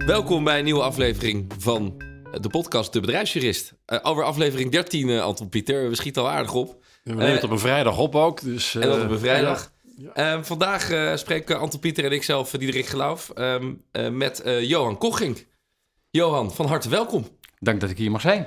Welkom bij een nieuwe aflevering van de podcast De Bedrijfsjurist. Alweer aflevering 13, Anton Pieter. We schieten al aardig op. We nemen het op een vrijdag op ook. Dus, en dat op een vrijdag. Ja. Vandaag spreken Anton Pieter en ik zelf, Diederik Geloof, met Johan Kochink. Johan, van harte welkom. Dank dat ik hier mag zijn.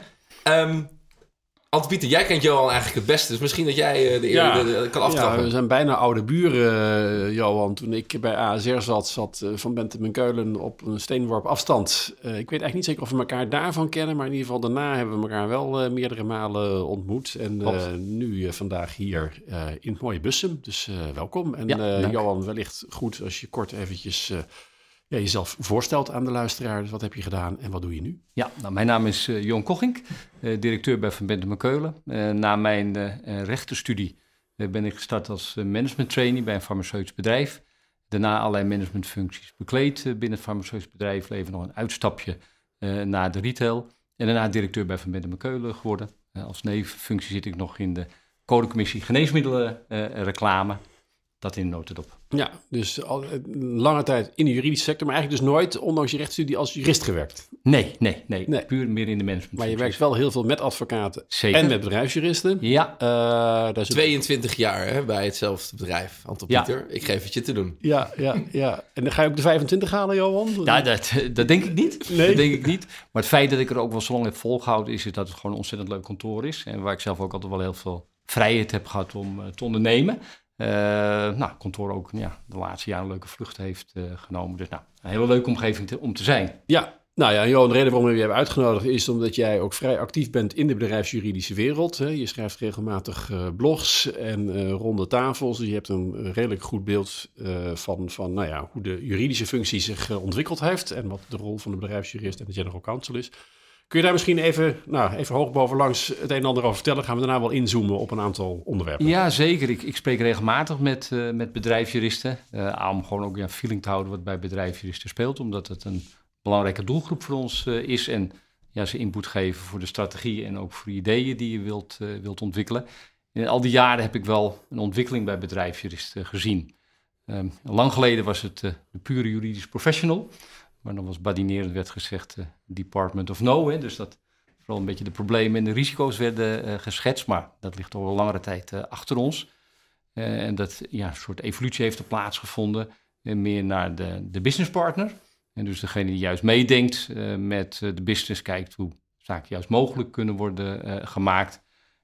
Anton Pieter, jij kent Johan eigenlijk het beste. Dus misschien dat jij de eer kan aftrappen. Ja, we zijn bijna oude buren, Johan. Toen ik bij ASR zat Van Bentem en Keulen op een steenworp afstand. Ik weet eigenlijk niet zeker of we elkaar daarvan kennen. Maar in ieder geval daarna hebben we elkaar wel meerdere malen ontmoet. En nu vandaag hier in het mooie Bussum. Dus welkom. En Johan, wellicht goed als je kort eventjes... jezelf voorstelt aan de luisteraar. Dus wat heb je gedaan en wat doe je nu? Ja, mijn naam is Johan Kochink, directeur bij Van Bentem en Keulen. Na mijn rechtenstudie ben ik gestart als management trainee bij een farmaceutisch bedrijf. Daarna allerlei managementfuncties bekleed binnen het farmaceutisch bedrijf. Even nog een uitstapje naar de retail. En daarna directeur bij Van Bentem en Keulen geworden. Als nevenfunctie zit ik nog in de codecommissie geneesmiddelenreclame. Dat in een notendop. Ja, dus al lange tijd in de juridische sector, maar eigenlijk dus nooit, ondanks je rechtsstudie, als jurist gewerkt. Nee. Puur meer in de management. Maar je werkt wel heel veel met advocaten. Zeker. En met bedrijfsjuristen. Ja. Daar is 22 jaar bij hetzelfde bedrijf, Anton Pieter. Ik geef het je te doen. Ja. En dan ga je ook de 25 halen, Johan? Ja, dat denk ik niet. Nee. Dat denk ik niet. Maar het feit dat ik er ook wel zo lang heb volgehouden is dat het gewoon een ontzettend leuk kantoor is. En waar ik zelf ook altijd wel heel veel vrijheid heb gehad om te ondernemen. Kantoor ook de laatste jaren een leuke vlucht heeft genomen. Dus een hele leuke omgeving om te zijn. Ja, Johan, de reden waarom we je hebben uitgenodigd is omdat jij ook vrij actief bent in de bedrijfsjuridische wereld. Hè. Je schrijft regelmatig blogs en ronde tafels. Dus je hebt een redelijk goed beeld van hoe de juridische functie zich ontwikkeld heeft en wat de rol van de bedrijfsjurist en de general counsel is. Kun je daar misschien even hoog bovenlangs het een en ander over vertellen? Gaan we daarna wel inzoomen op een aantal onderwerpen. Ja, zeker. Ik spreek regelmatig met bedrijfsjuristen. Om gewoon ook een feeling te houden wat bij bedrijfsjuristen speelt. Omdat het een belangrijke doelgroep voor ons is. En ze input geven voor de strategie en ook voor ideeën die je wilt ontwikkelen. In al die jaren heb ik wel een ontwikkeling bij bedrijfsjuristen gezien. Lang geleden was het de pure juridisch professional. Maar dan was badinerend werd gezegd Department of No. Hè, dus dat vooral een beetje de problemen en de risico's werden geschetst. Maar dat ligt al een langere tijd achter ons. En dat een soort evolutie heeft er plaatsgevonden. Meer naar de business partner. En dus degene die juist meedenkt met de business. Kijkt hoe zaken juist mogelijk kunnen worden gemaakt.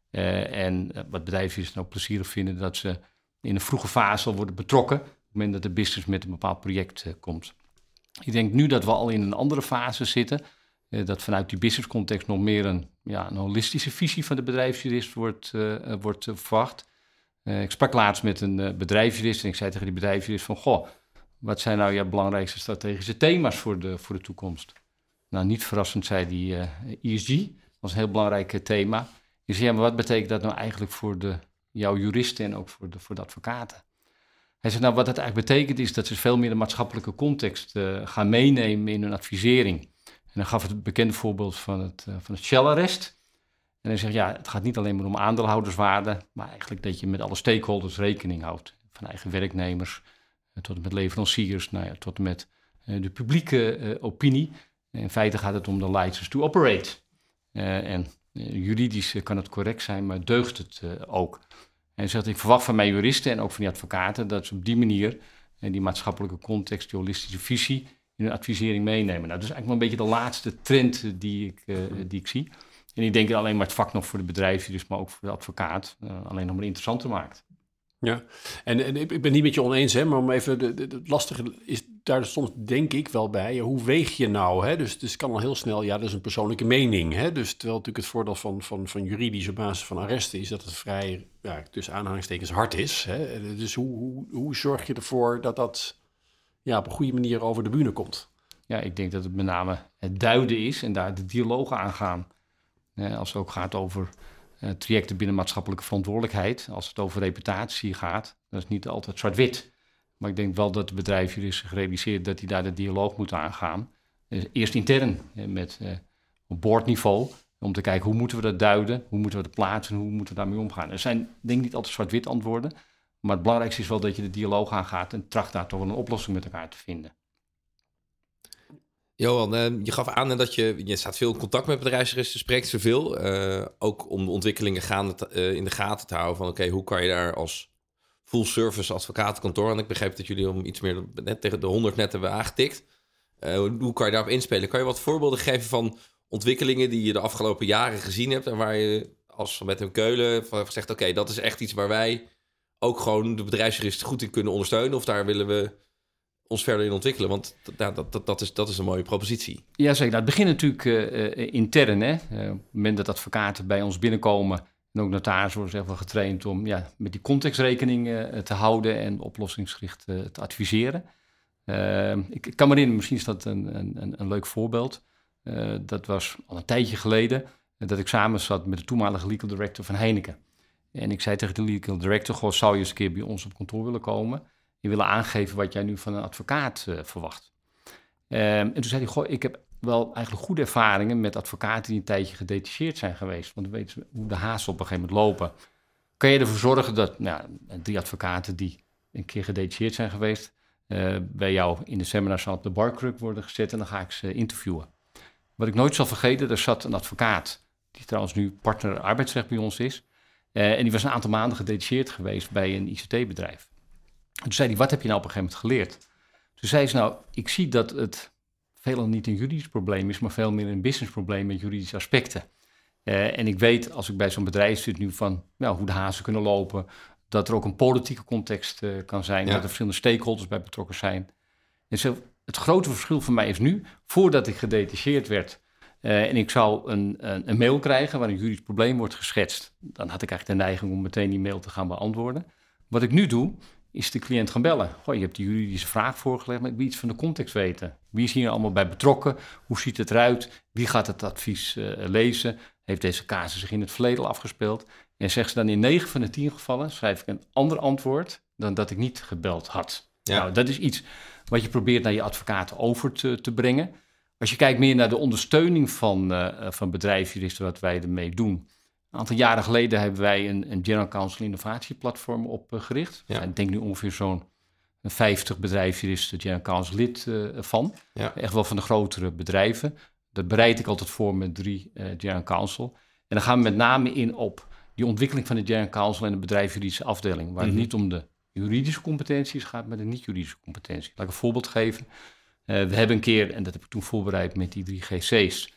En wat bedrijfsjuristen ook plezierig vinden. Dat ze in een vroege fase al worden betrokken. Op het moment dat de business met een bepaald project komt. Ik denk nu dat we al in een andere fase zitten. Dat vanuit die business context nog meer een holistische visie van de bedrijfsjurist wordt verwacht. Ik sprak laatst met een bedrijfsjurist en ik zei tegen die bedrijfsjurist van... wat zijn nou jouw belangrijkste strategische thema's voor de toekomst? Nou, niet verrassend zei hij ESG. Dat was een heel belangrijk thema. Ik zei, maar wat betekent dat nou eigenlijk voor jouw juristen en ook voor de advocaten? Hij zei, wat dat eigenlijk betekent is dat ze veel meer de maatschappelijke context gaan meenemen in hun advisering. En dan gaf het bekende voorbeeld van het Shell-arrest. En hij zegt, het gaat niet alleen maar om aandeelhouderswaarde, maar eigenlijk dat je met alle stakeholders rekening houdt. Van eigen werknemers tot en met leveranciers, tot en met de publieke opinie. In feite gaat het om de license to operate. Juridisch kan het correct zijn, maar deugt het ook. En hij zegt, ik verwacht van mijn juristen en ook van die advocaten dat ze op die manier die maatschappelijke context, die holistische visie in hun advisering meenemen. Dat is eigenlijk wel een beetje de laatste trend die ik zie. En ik denk dat alleen maar het vak nog voor de bedrijfsjurist, maar ook voor de advocaat alleen nog maar interessanter maakt. Ja, en ik ben niet met je oneens, hè, maar om even het lastige is daar soms denk ik wel bij. Hoe weeg je nou? Hè? Dus het kan al heel snel, dat is een persoonlijke mening. Hè? Dus terwijl natuurlijk het voordeel van juridisch op basis van arresten is dat het vrij, tussen aanhalingstekens hard is. Hè? Dus hoe zorg je ervoor dat dat op een goede manier over de bühne komt? Ja, ik denk dat het met name het duiden is en daar de dialogen aangaan. Als het ook gaat over trajecten binnen maatschappelijke verantwoordelijkheid. Als het over reputatie gaat, dat is niet altijd zwart-wit. Maar ik denk wel dat de bedrijfsjurist zich realiseert dat hij daar de dialoog moet aangaan. Eerst intern, op boardniveau, om te kijken hoe moeten we dat duiden, hoe moeten we dat plaatsen, hoe moeten we daarmee omgaan. Er zijn denk ik niet altijd zwart-wit antwoorden, maar het belangrijkste is wel dat je de dialoog aangaat en tracht daar toch wel een oplossing met elkaar te vinden. Johan, je gaf aan dat je staat veel in contact met bedrijfsjuristen, spreekt ze veel. Ook om de ontwikkelingen in de gaten te houden van oké, hoe kan je daar als full-service advocatenkantoor, en ik begreep dat jullie om iets meer net tegen de 100 net hebben aangetikt. Hoe kan je daarop inspelen? Kan je wat voorbeelden geven van ontwikkelingen die je de afgelopen jaren gezien hebt en waar je als Van Bentem Keulen van zegt, oké, dat is echt iets waar wij ook gewoon de bedrijfsjuristen goed in kunnen ondersteunen, of daar willen we ons verder in ontwikkelen? Want dat is een mooie propositie. Ja, zeker. Nou, het begint natuurlijk intern. Hè? Op het moment dat advocaten bij ons binnenkomen en ook notarissen worden echt wel getraind om met die context rekening te houden en oplossingsgericht te adviseren. Ik kan me herinneren, misschien is dat een leuk voorbeeld. Dat was al een tijdje geleden dat ik samen zat met de toenmalige legal director van Heineken. En ik zei tegen de legal director, goh, zou je eens een keer bij ons op kantoor willen komen? Je willen aangeven wat jij nu van een advocaat verwacht. En toen zei hij, goh, ik heb wel eigenlijk goede ervaringen met advocaten die een tijdje gedetacheerd zijn geweest. Want we weten hoe de hazen op een gegeven moment lopen. Kan je ervoor zorgen dat 3 advocaten die een keer gedetacheerd zijn geweest, bij jou in de seminarzaal op de barkruk worden gezet en dan ga ik ze interviewen. Wat ik nooit zal vergeten, er zat een advocaat, die trouwens nu partner arbeidsrecht bij ons is. En die was een aantal maanden gedetacheerd geweest bij een ICT-bedrijf. Toen zei hij, wat heb je nou op een gegeven moment geleerd? Toen zei ze, ik zie dat het veelal niet een juridisch probleem is, maar veel meer een businessprobleem met juridische aspecten. En ik weet, als ik bij zo'n bedrijf zit nu van hoe de hazen kunnen lopen, dat er ook een politieke context kan zijn, dat er verschillende stakeholders bij betrokken zijn. En zo, het grote verschil voor mij is nu, voordat ik gedetacheerd werd en ik zou een mail krijgen waar een juridisch probleem wordt geschetst, dan had ik eigenlijk de neiging om meteen die mail te gaan beantwoorden. Wat ik nu doe, is de cliënt gaan bellen. Goh, je hebt die juridische vraag voorgelegd, maar ik wil iets van de context weten. Wie is hier allemaal bij betrokken? Hoe ziet het eruit? Wie gaat het advies lezen? Heeft deze casus zich in het verleden afgespeeld? En zegt ze dan in 9 van de 10 gevallen, schrijf ik een ander antwoord dan dat ik niet gebeld had. Ja. Nou, dat is iets wat je probeert naar je advocaten over te brengen. Als je kijkt meer naar de ondersteuning van bedrijfsjuristen, wat wij ermee doen. Een aantal jaren geleden hebben wij een General Counsel innovatieplatform opgericht. Ja. Ik denk nu ongeveer zo'n 50 bedrijfsjuristen General Counsel lid van. Ja. Echt wel van de grotere bedrijven. Dat bereid ik altijd voor met 3 General Counsel. En dan gaan we met name in op die ontwikkeling van de General Counsel en de bedrijfsjuridische afdeling. Waar het niet om de juridische competenties gaat, maar de niet-juridische competentie. Laat ik een voorbeeld geven. We hebben een keer, en dat heb ik toen voorbereid met die 3 GC's,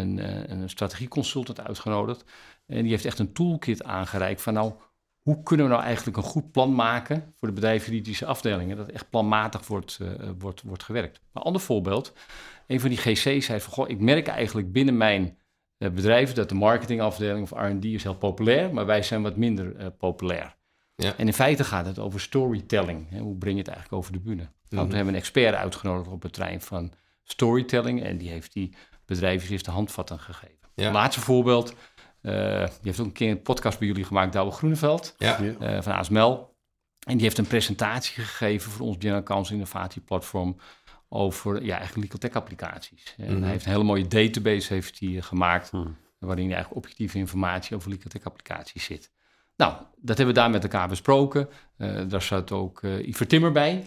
een strategieconsultant uitgenodigd. En die heeft echt een toolkit aangereikt van hoe kunnen we nou eigenlijk een goed plan maken voor de bedrijfsjuridische afdelingen, dat echt planmatig wordt gewerkt. Maar een ander voorbeeld, een van die GC's zei van, goh, ik merk eigenlijk binnen mijn bedrijf dat de marketingafdeling of R&D is heel populair, maar wij zijn wat minder populair. Ja. En in feite gaat het over storytelling. Hè? Hoe breng je het eigenlijk over de bühne? Nou, toen hebben we een expert uitgenodigd op het terrein van storytelling en die heeft die bedrijfsjuristen handvatten gegeven. Ja. Laatste voorbeeld, die heeft ook een keer een podcast bij jullie gemaakt, Douwe Groeneveld van ASML. En die heeft een presentatie gegeven voor ons General Counsel Innovatieplatform over eigenlijk legal tech applicaties. En hij heeft een hele mooie database gemaakt, waarin eigenlijk objectieve informatie over legal tech applicaties zit. Nou, dat hebben we daar met elkaar besproken. Daar zat ook Iver Timmer bij.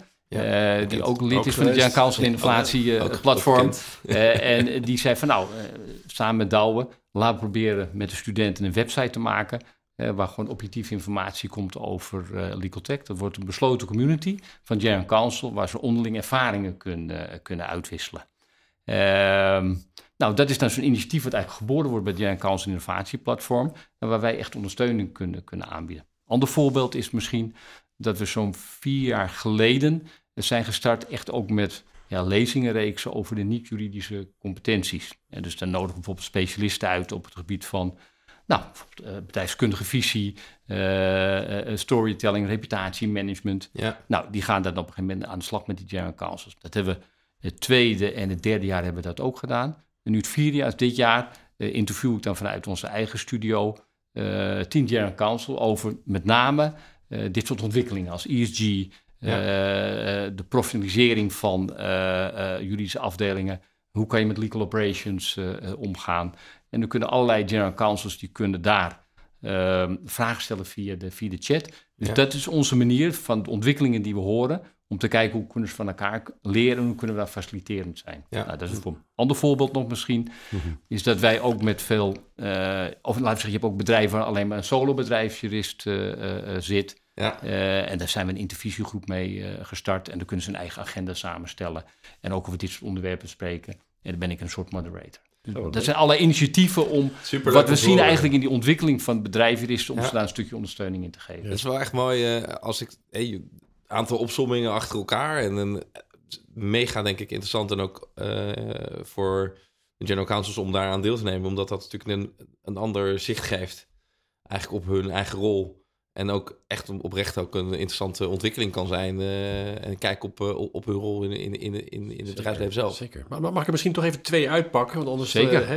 Die ook lid is van de General Counsel Innovatieplatform. En die zei van samen met Douwe, laten we proberen met de studenten een website te maken, waar gewoon objectieve informatie komt over legal tech. Dat wordt een besloten community van General Counsel, waar ze onderling ervaringen kunnen uitwisselen. Dat is dan zo'n initiatief wat eigenlijk geboren wordt bij het General Counsel Innovatieplatform, en waar wij echt ondersteuning kunnen aanbieden. Ander voorbeeld is misschien dat we zo'n 4 jaar geleden zijn gestart echt ook met lezingenreeksen over de niet-juridische competenties. En dus dan nodigen bijvoorbeeld specialisten uit op het gebied van bedrijfskundige visie, storytelling, reputatiemanagement. Ja. Nou, die gaan dan op een gegeven moment aan de slag met die General Counsels. Dat hebben we het 2e en het 3e jaar hebben we dat ook gedaan. En nu het 4e jaar, dit jaar, interview ik dan vanuit onze eigen studio 10 General Counsel over met name dit soort ontwikkelingen als ESG, de professionalisering van juridische afdelingen. Hoe kan je met legal operations omgaan? En dan kunnen allerlei General Counsels, die kunnen daar vragen stellen via de chat. Dus dat is onze manier van de ontwikkelingen die we horen, om te kijken hoe kunnen ze van elkaar leren en hoe kunnen we daar faciliterend zijn. Ja. Nou, dat is een ander voorbeeld nog misschien, is dat wij ook met veel, of laten we zeggen, je hebt ook bedrijven waar alleen maar een solo-bedrijfsjurist zit. Ja. En daar zijn we een intervisiegroep mee gestart en dan kunnen ze een eigen agenda samenstellen en ook over dit soort onderwerpen spreken. En dan ben ik een soort moderator. Dat zijn allerlei initiatieven om wat we zien eigenlijk in die ontwikkeling van bedrijfsjuristen om ze daar een stukje ondersteuning in te geven. Het is wel echt mooi als ik een aantal opsommingen achter elkaar en een mega, denk ik, interessant en ook voor de general counsels om daar aan deel te nemen, omdat dat natuurlijk een ander zicht geeft eigenlijk op hun eigen rol. En ook echt oprecht ook een interessante ontwikkeling kan zijn. En kijk op hun rol in het bedrijfsleven zelf. Zeker. Maar mag ik er misschien toch even 2 uitpakken? Want anders, zeker.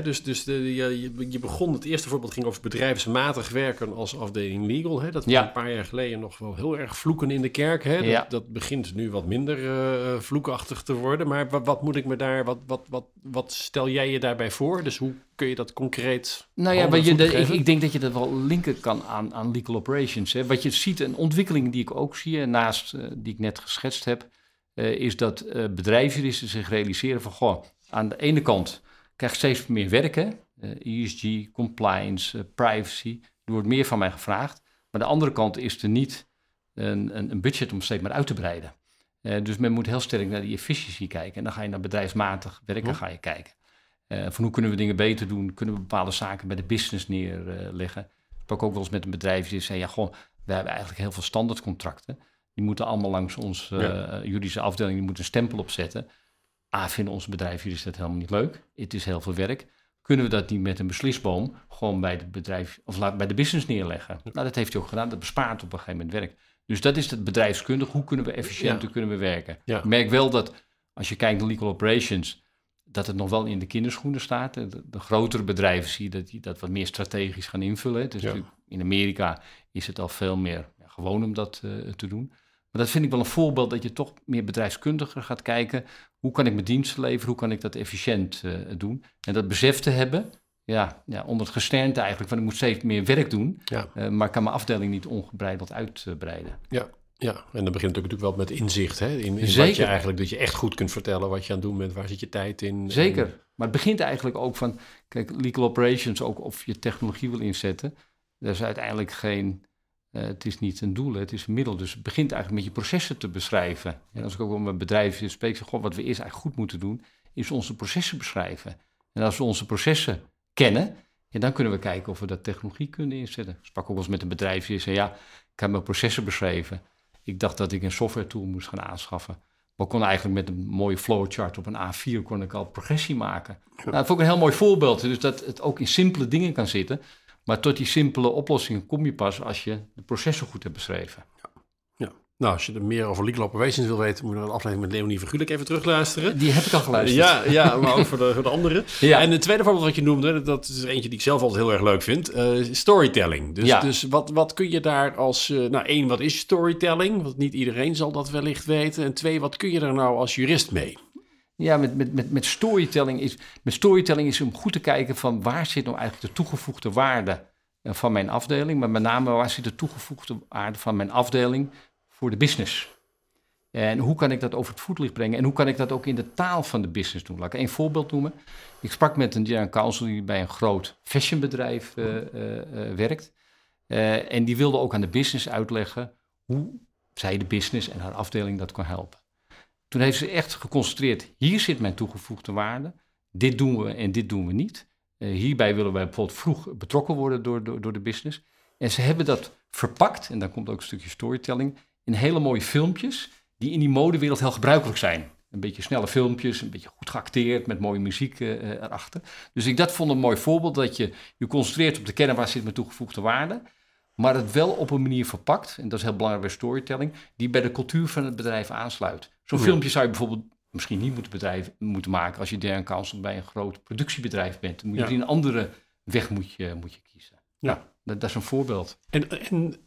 Je begon, het eerste voorbeeld ging over bedrijfsmatig werken als afdeling legal. Hè? Dat was een paar jaar geleden nog wel heel erg vloeken in de kerk. Hè? Dat begint nu wat minder vloekachtig te worden. Maar wat moet ik me daar, wat stel jij je daarbij voor? Dus hoe kun je dat concreet... Nou ja, ik denk dat je dat wel linken kan aan legal operations. Hè. Wat je ziet, een ontwikkeling die ik ook zie, naast die ik net geschetst heb, is dat bedrijfsjuristen zich realiseren van, aan de ene kant krijg ik steeds meer werk, hè? ESG, compliance, privacy, er wordt meer van mij gevraagd. Maar aan de andere kant is er niet een budget om steeds maar uit te breiden. Dus men moet heel sterk naar die efficiëntie kijken. En dan ga je naar bedrijfsmatig werken ga je kijken. Van hoe kunnen we dingen beter doen? Kunnen we bepaalde zaken bij de business neerleggen? Ik sprak ook wel eens met een bedrijf die zei, we hebben eigenlijk heel veel standaardcontracten. Die moeten allemaal langs onze juridische afdeling, die moeten een stempel opzetten. Vinden onze bedrijfsjuristen dat helemaal niet leuk. Het is heel veel werk. Kunnen we dat niet met een beslisboom gewoon bij het bedrijf of bij de business neerleggen? Nou, dat heeft hij ook gedaan. Dat bespaart op een gegeven moment werk. Dus dat is het bedrijfskundig. Hoe kunnen we efficiënter kunnen we werken? Ja. Ik merk wel dat als je kijkt naar legal operations, dat het nog wel in de kinderschoenen staat. De grotere bedrijven zie je dat die dat wat meer strategisch gaan invullen. Dus in Amerika is het al veel meer gewoon om dat te doen. Maar dat vind ik wel een voorbeeld dat je toch meer bedrijfskundiger gaat kijken. Hoe kan ik mijn diensten leveren? Hoe kan ik dat efficiënt doen? En dat besef te hebben, onder het gesternte eigenlijk, van ik moet steeds meer werk doen. Maar ik kan mijn afdeling niet ongebreideld uitbreiden. Ja, en dan begint het natuurlijk wel met inzicht. Hè? In wat je eigenlijk, dat je echt goed kunt vertellen wat je aan het doen bent. Waar zit je tijd in? Zeker. Maar het begint eigenlijk ook van, kijk, legal operations, ook of je technologie wil inzetten. Dat is uiteindelijk het is niet een doel, het is een middel. Dus het begint eigenlijk met je processen te beschrijven. En als ik ook met mijn bedrijf spreek, zeg wat we eerst eigenlijk goed moeten doen, is onze processen beschrijven. En als we onze processen kennen, dan kunnen we kijken of we dat technologie kunnen inzetten. Ik sprak ook wel eens met een bedrijf die zei, ik heb mijn processen beschreven. Ik dacht dat ik een software tool moest gaan aanschaffen. Maar ik kon eigenlijk met een mooie flowchart op een A4 kon ik al progressie maken. Nou, dat vond ik een heel mooi voorbeeld. Dus dat het ook in simpele dingen kan zitten. Maar tot die simpele oplossingen kom je pas als je de processen goed hebt beschreven. Ja. Nou, als je er meer over legal operations wil weten, moet je naar een aflevering met Leonie Vergulik even terugluisteren. Die heb ik al geluisterd. Ja, maar ook voor de anderen. Ja. En het tweede voorbeeld wat je noemde, dat is eentje die ik zelf altijd heel erg leuk vind. Storytelling. Dus wat kun je daar als... één, wat is storytelling? Want niet iedereen zal dat wellicht weten. En 2, wat kun je daar nou als jurist mee? Ja, met storytelling is om goed te kijken van waar zit nou eigenlijk de toegevoegde waarde van mijn afdeling. Maar met name waar zit de toegevoegde waarde van mijn afdeling voor de business. En hoe kan ik dat over het voetlicht brengen? En hoe kan ik dat ook in de taal van de business doen? Laat ik 1 voorbeeld noemen. Ik sprak met een general counsel die bij een groot fashionbedrijf werkt. En die wilde ook aan de business uitleggen hoe zij de business en haar afdeling dat kan helpen. Toen heeft ze echt geconcentreerd, hier zit mijn toegevoegde waarde. Dit doen we en dit doen we niet. Hierbij willen wij bijvoorbeeld vroeg betrokken worden door de business. En ze hebben dat verpakt, en dan komt ook een stukje storytelling, in hele mooie filmpjes die in die modewereld heel gebruikelijk zijn. Een beetje snelle filmpjes, een beetje goed geacteerd met mooie muziek erachter. Dus ik vond een mooi voorbeeld dat je concentreert op de kern waar zit mijn toegevoegde waarde, maar het wel op een manier verpakt, en dat is heel belangrijk bij storytelling, die bij de cultuur van het bedrijf aansluit. Zo'n filmpje zou je bijvoorbeeld misschien niet moeten maken als je general counsel bij een groot productiebedrijf bent. Dan moet je een andere weg moet je kiezen. Ja. Dat is een voorbeeld. En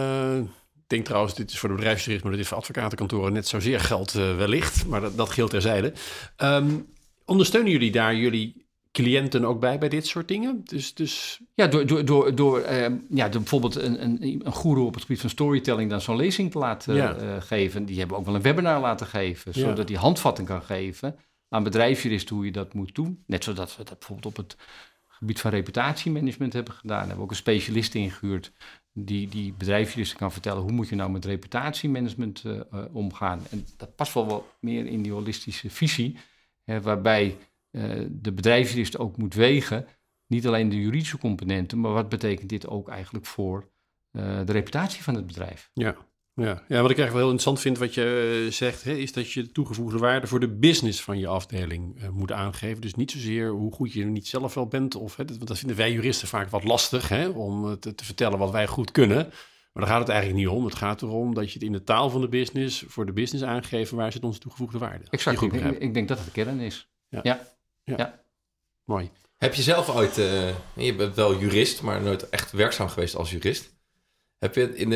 ik denk trouwens, dit is voor de bedrijfsjurist, maar dit is voor advocatenkantoren net zozeer geld wellicht. Maar dat geldt terzijde. Ondersteunen jullie daar jullie cliënten ook bij dit soort dingen? Dus... Ja, door bijvoorbeeld een goeroe op het gebied van storytelling dan zo'n lezing te laten geven. Die hebben ook wel een webinar laten geven, zodat die handvatting kan geven aan bedrijfsjuristen hoe je dat moet doen. Net zodat we dat bijvoorbeeld op het gebied van reputatiemanagement hebben gedaan. Daar hebben we ook een specialist ingehuurd die bedrijfsjuristen kan vertellen hoe moet je nou met reputatiemanagement omgaan. En dat past wel wat meer in die holistische visie, waarbij de bedrijfsjurist ook moet wegen, niet alleen de juridische componenten, maar wat betekent dit ook eigenlijk voor de reputatie van het bedrijf. Ja, wat ik eigenlijk wel heel interessant vind wat je zegt, is dat je de toegevoegde waarde voor de business van je afdeling moet aangeven. Dus niet zozeer hoe goed je er niet zelf wel bent, want dat vinden wij juristen vaak wat lastig, om te vertellen wat wij goed kunnen. Maar daar gaat het eigenlijk niet om. Het gaat erom dat je het in de taal van de business, voor de business aangeven, waar zit onze toegevoegde waarde. Exact, ik denk dat het de kern is. Ja. Mooi. Heb je zelf ooit, je bent wel jurist, maar nooit echt werkzaam geweest als jurist. Heb je in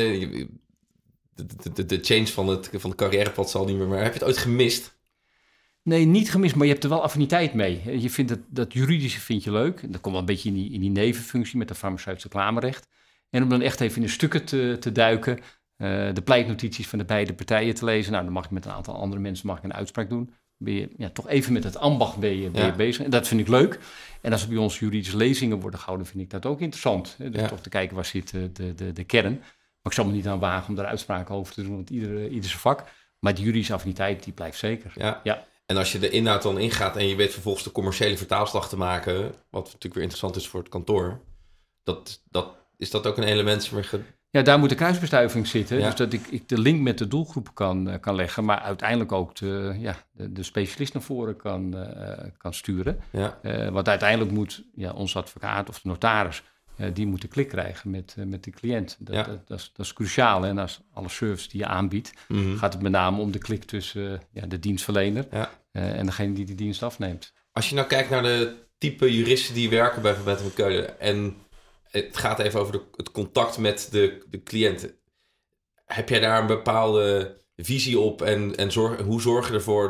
de change van het carrièrepad zal niet meer, maar heb je het ooit gemist? Nee, niet gemist, maar je hebt er wel affiniteit mee. Je vindt dat juridische vind je leuk. Dat komt wel een beetje in die nevenfunctie met de farmaceutische reclamerecht. En om dan echt even in de stukken te duiken, de pleitnotities van de beide partijen te lezen. Nou, dan mag ik met een aantal andere mensen een uitspraak doen. Ben je toch even met het ambacht ben je bezig. En dat vind ik leuk. En als er bij ons juridische lezingen worden gehouden, vind ik dat ook interessant. Dus toch te kijken waar zit de kern. Maar ik zal me niet aan wagen om daar uitspraken over te doen, want ieder zijn vak. Maar die juridische affiniteit, die blijft zeker. Ja. En als je de inhoud dan ingaat en je weet vervolgens de commerciële vertaalslag te maken, wat natuurlijk weer interessant is voor het kantoor, is dat ook een element? Ja, daar moet de kruisbestuiving zitten. Ja. Dus dat ik de link met de doelgroep kan leggen, maar uiteindelijk ook de specialist naar voren kan sturen. Ja. Want uiteindelijk moet onze advocaat of de notaris, die moet de klik krijgen met de cliënt. Dat is cruciaal. En als alle service die je aanbiedt, gaat het met name om de klik tussen de dienstverlener en degene die die dienst afneemt. Als je nou kijkt naar de type juristen die werken bij Van Bentem & Keulen en het gaat even over het contact met de cliënten. Heb jij daar een bepaalde visie op en hoe zorg je ervoor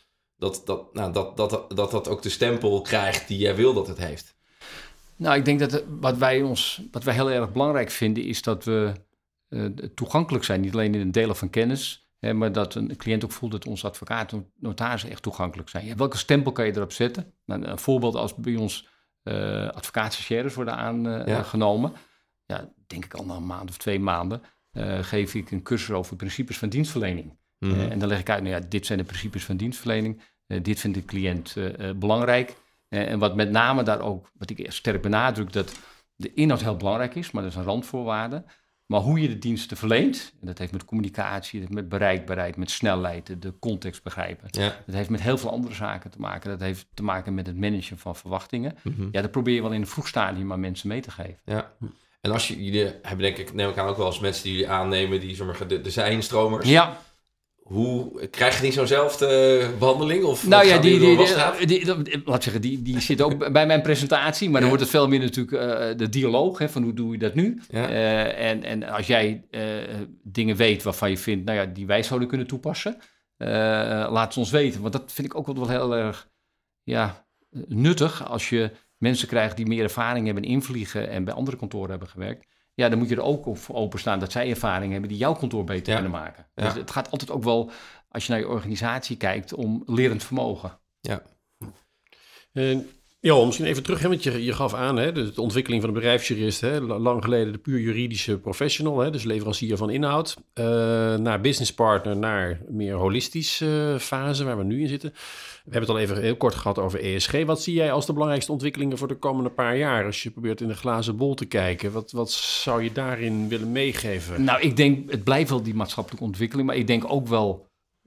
dat ook de stempel krijgt die jij wil dat het heeft? Nou, ik denk dat wat wij heel erg belangrijk vinden is dat we toegankelijk zijn. Niet alleen in het delen van kennis, maar dat een cliënt ook voelt dat onze advocaten en notarissen echt toegankelijk zijn. Ja, welke stempel kan je erop zetten? Nou, een voorbeeld als bij ons advocaatstagiaires worden aangenomen. Denk ik al na een maand of 2 maanden geef ik een cursus over principes van dienstverlening. En dan leg ik uit, dit zijn de principes van dienstverlening. Dit vindt de cliënt belangrijk. En wat met name daar ook, wat ik sterk benadruk, dat de inhoud heel belangrijk is, maar dat is een randvoorwaarde. Maar hoe je de diensten verleent, en dat heeft met communicatie, met bereikbaarheid, met snelheid, de context begrijpen. Ja. Dat heeft met heel veel andere zaken te maken. Dat heeft te maken met het managen van verwachtingen. Ja, dat probeer je wel in een vroeg stadium aan mensen mee te geven. Ja. En als jullie hebben neem ik aan ook wel eens mensen die jullie aannemen, die de zijnstromers. Ja. Hoe krijg je niet zo'nzelfde behandeling? Of nou ja, laat zeggen, die zit ook bij mijn presentatie. Maar dan wordt het veel meer natuurlijk de dialoog. Van hoe doe je dat nu? Ja. En als jij dingen weet waarvan je vindt, die wij zouden kunnen toepassen. Laat het ons weten. Want dat vind ik ook wel heel erg nuttig. Als je mensen krijgt die meer ervaring hebben in invliegen en bij andere kantoren hebben gewerkt. Ja, dan moet je er ook voor openstaan dat zij ervaring hebben die jouw kantoor beter kunnen maken. Ja. Dus het gaat altijd ook wel, als je naar je organisatie kijkt, om lerend vermogen. Ja. Johan, misschien even terug, want je gaf aan, de ontwikkeling van de bedrijfsjurist, lang geleden de puur juridische professional, dus leverancier van inhoud, naar businesspartner, naar meer holistische fase waar we nu in zitten. We hebben het al even heel kort gehad over ESG. Wat zie jij als de belangrijkste ontwikkelingen voor de komende paar jaar? Als je probeert in de glazen bol te kijken, wat zou je daarin willen meegeven? Nou, ik denk, het blijft wel die maatschappelijke ontwikkeling, maar ik denk ook wel,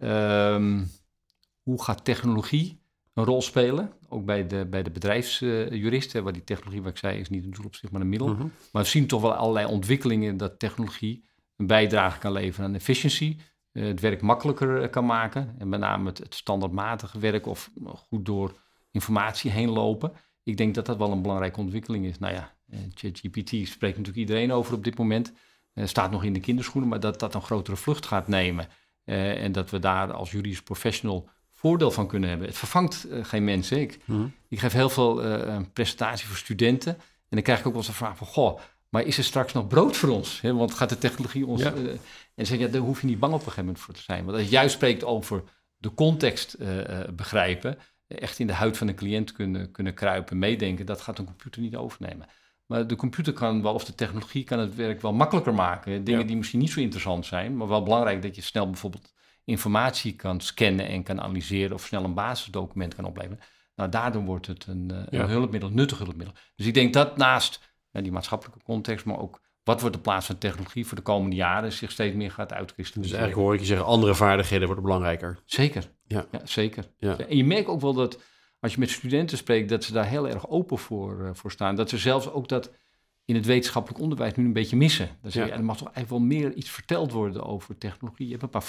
hoe gaat technologie een rol spelen? Ook bij de bedrijfsjuristen, waar die technologie, wat ik zei, is niet een doel op zich, maar een middel. Maar we zien toch wel allerlei ontwikkelingen dat technologie een bijdrage kan leveren aan efficiëntie, het werk makkelijker kan maken. En met name het standaardmatige werk of goed door informatie heen lopen. Ik denk dat dat wel een belangrijke ontwikkeling is. Nou ja, ChatGPT spreekt natuurlijk iedereen over op dit moment. Staat nog in de kinderschoenen, maar dat een grotere vlucht gaat nemen. En dat we daar als juridisch professional voordeel van kunnen hebben. Het vervangt geen mensen. Ik geef heel veel presentatie voor studenten. En dan krijg ik ook wel eens de vraag van... Goh, maar is er straks nog brood voor ons? Want gaat de technologie ons... en zeg je, daar hoef je niet bang op een gegeven moment voor te zijn. Want als je juist spreekt over de context begrijpen... echt in de huid van de cliënt kunnen kruipen, meedenken... dat gaat een computer niet overnemen. Maar de computer kan wel, of de technologie kan het werk wel makkelijker maken. Dingen die misschien niet zo interessant zijn... maar wel belangrijk dat je snel bijvoorbeeld informatie kan scannen... en kan analyseren of snel een basisdocument kan opleveren. Nou, daardoor wordt het een hulpmiddel, nuttig hulpmiddel. Dus ik denk dat naast die maatschappelijke context... maar ook wat wordt de plaats van technologie voor de komende jaren... zich steeds meer gaat uitkristalliseren. Dus eigenlijk hoor ik je zeggen, andere vaardigheden worden belangrijker. Zeker, ja zeker. Ja. En je merkt ook wel dat als je met studenten spreekt... dat ze daar heel erg open voor staan. Dat ze zelfs ook dat in het wetenschappelijk onderwijs nu een beetje missen. Dat ze er mag toch eigenlijk wel meer iets verteld worden over technologie. Je hebt een paar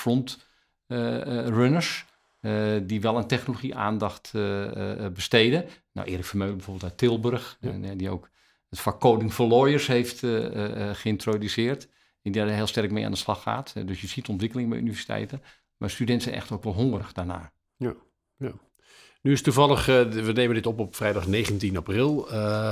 frontrunners... die wel aan technologie aandacht besteden. Nou, Erik Vermeulen bijvoorbeeld uit Tilburg... die ook het vak Coding for Lawyers heeft geïntroduceerd. Die daar heel sterk mee aan de slag gaat. Dus je ziet ontwikkeling bij universiteiten. Maar studenten zijn echt ook wel hongerig daarnaar. Ja. Nu is toevallig, we nemen dit op vrijdag 19 april.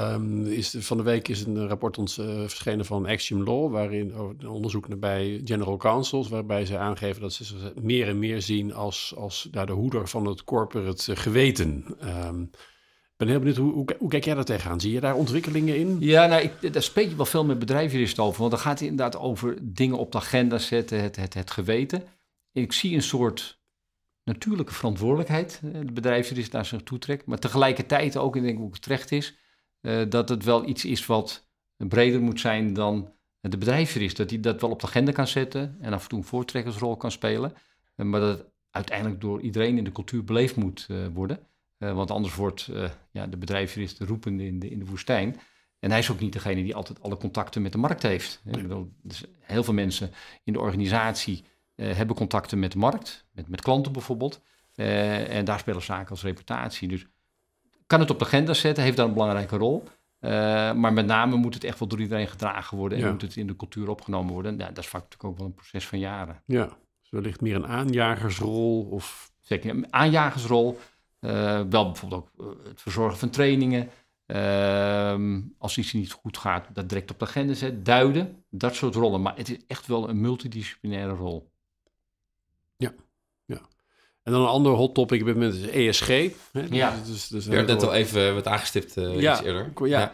Van de week is een rapport verschenen van Axiom Law... waarin een onderzoek bij General Counsels... waarbij ze aangeven dat ze zich meer en meer zien als de hoeder van het corporate geweten... Ik ben heel benieuwd, hoe kijk jij daar tegenaan? Zie je daar ontwikkelingen in? Ja, nou, daar spreek je wel veel met bedrijfsjuristen over. Want dan gaat het inderdaad over dingen op de agenda zetten, het geweten. Ik zie een soort natuurlijke verantwoordelijkheid. De bedrijfsjurist naar zich toe trekt. Maar tegelijkertijd ook, en ik denk hoe het terecht is... dat het wel iets is wat breder moet zijn dan de bedrijfsjurist. Dat hij dat wel op de agenda kan zetten en af en toe een voortrekkersrol kan spelen. Maar dat het uiteindelijk door iedereen in de cultuur beleefd moet worden... Want anders wordt de bedrijfsjurist roepende in de woestijn. En hij is ook niet degene die altijd alle contacten met de markt heeft. Nee. Ik bedoel, dus heel veel mensen in de organisatie hebben contacten met de markt. Met klanten bijvoorbeeld. En daar spelen zaken als reputatie. Dus kan het op de agenda zetten, heeft daar een belangrijke rol. Maar met name moet het echt wel door iedereen gedragen worden. En moet het in de cultuur opgenomen worden. Ja, dat is vaak natuurlijk ook wel een proces van jaren. Ja, dus wellicht meer een aanjagersrol of... Zeker, een aanjagersrol... wel bijvoorbeeld ook het verzorgen van trainingen. Als iets niet goed gaat, dat direct op de agenda zetten. Duiden, dat soort rollen. Maar het is echt wel een multidisciplinaire rol. Ja. En dan een ander hot topic met het ESG. Hè? Dus je werd net al even wat aangestipt iets eerder.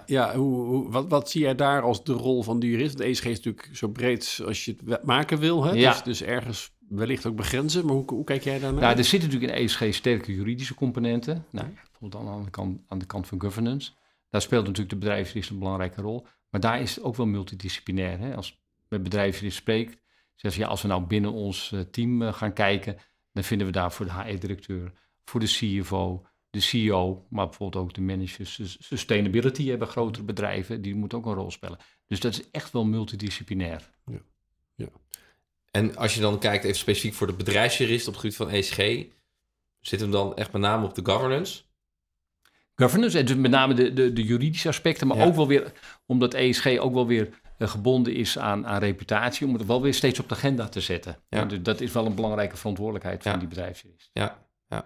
Wat zie jij daar als de rol van de jurist? De ESG is natuurlijk zo breed als je het maken wil. Hè? Dus ergens... wellicht ook begrenzen, maar hoe kijk jij daarnaar? Nou, er zitten natuurlijk in ESG sterke juridische componenten. Nou, bijvoorbeeld aan de kant van governance. Daar speelt natuurlijk de bedrijfsjurist een belangrijke rol. Maar daar is het ook wel multidisciplinair. Hè? Als je met bedrijfsjurist spreekt, zeggen ze als we nou binnen ons team gaan kijken, dan vinden we daar voor de HR-directeur, voor de CFO, de CEO, maar bijvoorbeeld ook de managers. Sustainability hebben grotere bedrijven, die moeten ook een rol spelen. Dus dat is echt wel multidisciplinair. Ja. En als je dan kijkt even specifiek voor de bedrijfsjurist op het gebied van ESG, zit hem dan echt met name op de governance? Governance, en dus met name de juridische aspecten, maar ook wel weer, omdat ESG ook wel weer gebonden is aan reputatie, om het wel weer steeds op de agenda te zetten. Ja. Dus dat is wel een belangrijke verantwoordelijkheid van die bedrijfsjurist. Ja.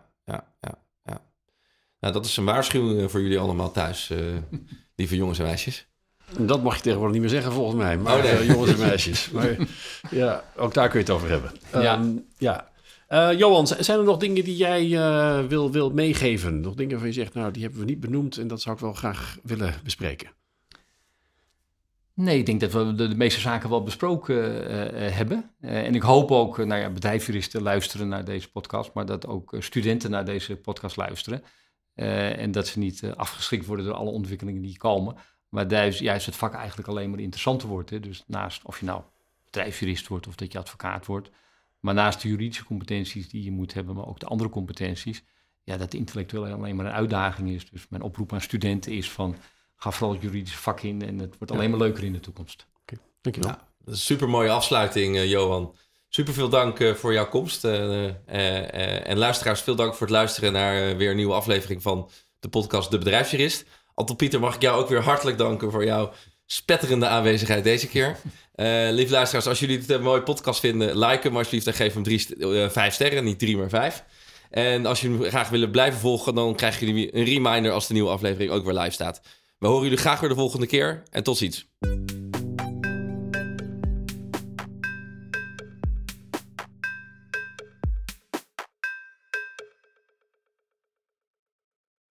Nou, dat is een waarschuwing voor jullie allemaal thuis, lieve jongens en meisjes. Dat mag je tegenwoordig niet meer zeggen volgens mij. Maar jongens en meisjes. Maar ja, ook daar kun je het over hebben. Johan, zijn er nog dingen die jij wil meegeven? Nog dingen waarvan je zegt, nou, die hebben we niet benoemd en dat zou ik wel graag willen bespreken. Nee, ik denk dat we de meeste zaken wel besproken hebben. En ik hoop ook, bedrijfsjuristen luisteren naar deze podcast, maar dat ook studenten naar deze podcast luisteren. En dat ze niet afgeschrikt worden door alle ontwikkelingen die komen. Maar juist het vak eigenlijk alleen maar interessanter wordt. Hè? Dus naast of je nou bedrijfsjurist wordt of dat je advocaat wordt. Maar naast de juridische competenties die je moet hebben, maar ook de andere competenties. Ja, dat de intellectueel alleen maar een uitdaging is. Dus mijn oproep aan studenten is van, ga vooral het juridische vak in en het wordt alleen maar leuker in de toekomst. Okay, dankjewel. Nou, dat is een super mooie afsluiting, Johan. Super veel dank voor jouw komst. En luisteraars, veel dank voor het luisteren naar weer een nieuwe aflevering van de podcast De Bedrijfsjurist. Anton Pieter, mag ik jou ook weer hartelijk danken voor jouw spetterende aanwezigheid deze keer. Lieve luisteraars, als jullie het een mooie podcast vinden, like hem alsjeblieft en geef hem 5 sterren, niet 3 maar 5. En als jullie graag willen blijven volgen, dan krijgen jullie een reminder als de nieuwe aflevering ook weer live staat. We horen jullie graag weer de volgende keer en tot ziens.